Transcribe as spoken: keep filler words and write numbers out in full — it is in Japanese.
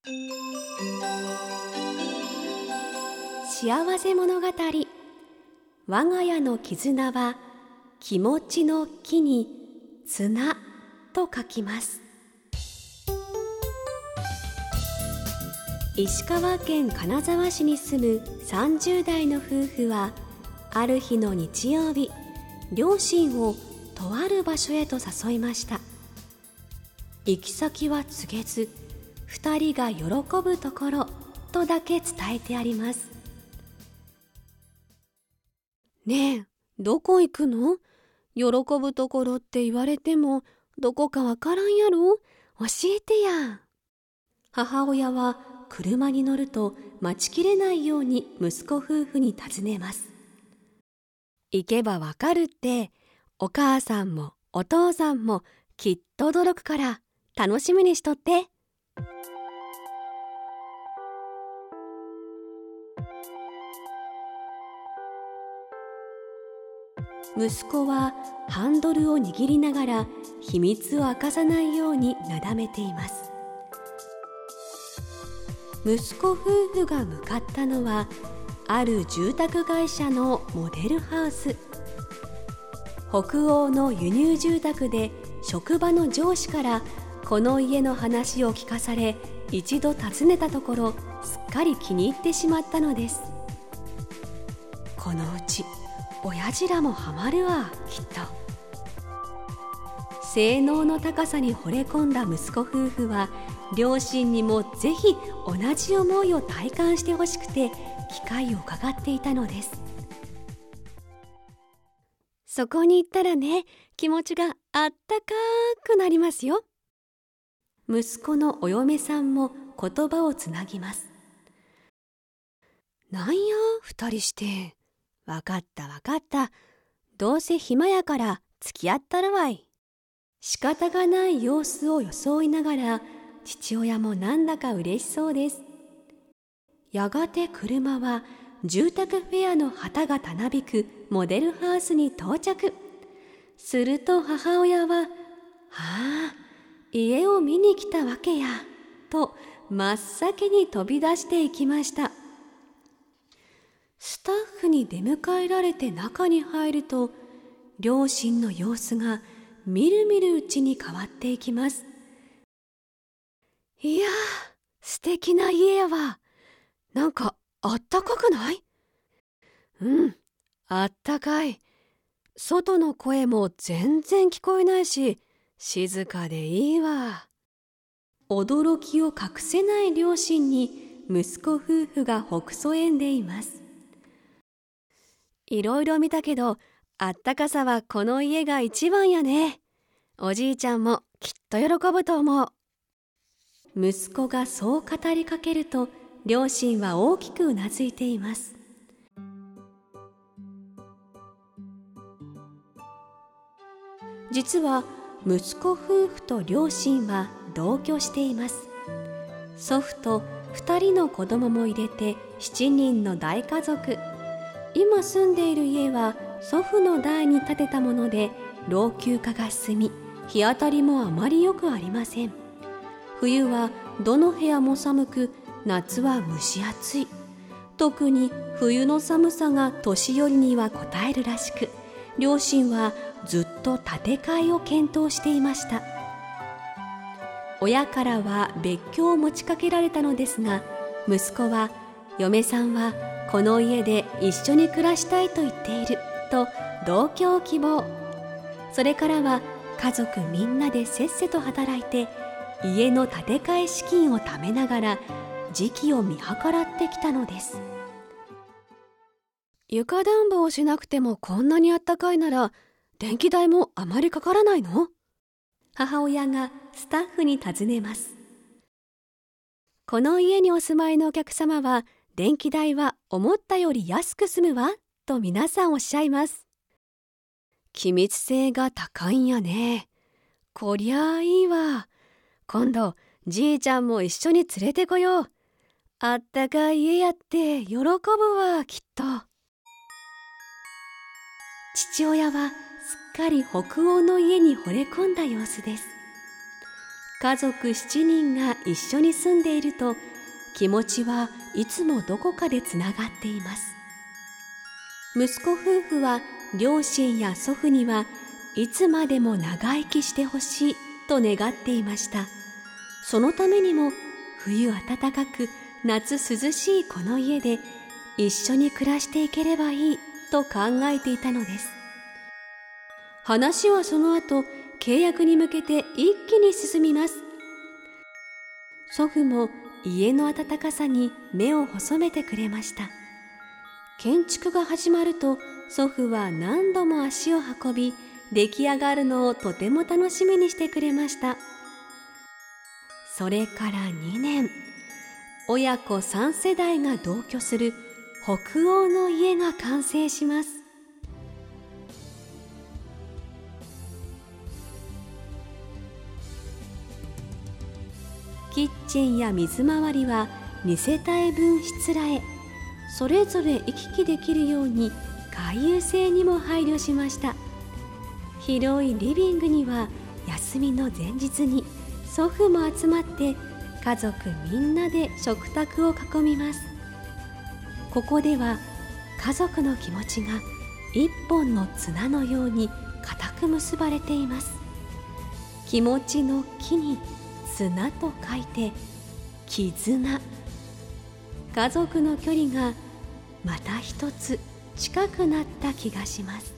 幸せ物語。我が家の絆は気持ちの木に綱と書きます。石川県金沢市に住むさんじゅう代の夫婦は、ある日の日曜日、両親をとある場所へと誘いました。行き先は告げず、二人が喜ぶところとだけ伝えてあります。ねえ、どこ行くの？喜ぶところって言われてもどこかわからんやろ？教えてや。母親は車に乗ると待ちきれないように息子夫婦に尋ねます。行けばわかるって、お母さんもお父さんもきっと驚くから楽しみにしとって。息子はハンドルを握りながら秘密を明かさないようになだめています。息子夫婦が向かったのは、ある住宅会社のモデルハウス。北欧の輸入住宅で、職場の上司からこの家の話を聞かされ、一度訪ねたところ、すっかり気に入ってしまったのです。このうち親父らもハマるわ、きっと。性能の高さに惚れ込んだ息子夫婦は、両親にもぜひ同じ思いを体感してほしくて機会を伺っていたのです。そこに行ったらね、気持ちがあったかくなりますよ。息子のお嫁さんも言葉をつなぎます。なんや二人して。わかったわかった。どうせ暇やから付き合ったるわい。仕方がない様子を装いながら、父親もなんだか嬉しそうです。やがて車は住宅フェアの旗がたなびくモデルハウスに到着。すると母親は、はあ、家を見に来たわけや、と真っ先に飛び出していきました。スタッフに出迎えられて中に入ると、両親の様子がみるみるうちに変わっていきます。いやー、素敵な家やわ。なんかあったかくない？うん、あったかい。外の声も全然聞こえないし、静かでいいわ。驚きを隠せない両親に息子夫婦がほくそ笑んでいます。いろいろ見たけど、あったかさはこの家が一番やね。おじいちゃんもきっと喜ぶと思う。息子がそう語りかけると、両親は大きくうなずいています。実は息子夫婦と両親は同居しています。祖父とふたりの子供も入れてしちにんの大家族。今住んでいる家は祖父の代に建てたもので、老朽化が進み、日当たりもあまり良くありません。冬はどの部屋も寒く、夏は蒸し暑い。特に冬の寒さが年寄りにはこたえるらしく、両親はずっと建て替えを検討していました。親からは別居を持ちかけられたのですが、息子は、嫁さんはこの家で一緒に暮らしたいと言っていると同居を希望。それからは家族みんなでせっせと働いて、家の建て替え資金を貯めながら時期を見計らってきたのです。床暖房をしなくてもこんなにあったかいなら、電気代もあまりかからないの？母親がスタッフに尋ねます。この家にお住まいのお客様は、電気代は思ったより安く済むわ、と皆さんおっしゃいます。気密性が高いんやね。こりゃあいいわ。今度じいちゃんも一緒に連れてこよう。あったかい家やって喜ぶわ、きっと。父親はすっかり北欧の家に惚れ込んだ様子です。 家族しちにんが一緒に住んでいると、気持ちはいつもどこかでつながっています。息子夫婦は両親や祖父にはいつまでも長生きしてほしいと願っていました。そのためにも冬暖かく夏涼しいこの家で一緒に暮らしていければいいと考えていたのです。話はその後、契約に向けて一気に進みます。祖父も家の暖かさに目を細めてくれました。建築が始まると祖父は何度も足を運び、出来上がるのをとても楽しみにしてくれました。それからにねん、親子さん世代が同居する北欧の家が完成します。キッチンや水回りはに世帯分しつらえ、それぞれ行き来できるように回遊性にも配慮しました。広いリビングには休みの前日に祖父も集まって家族みんなで食卓を囲みます。ここでは家族の気持ちが一本の綱のように固く結ばれています。気持ちの木に綱と書いて絆。家族の距離がまた一つ近くなった気がします。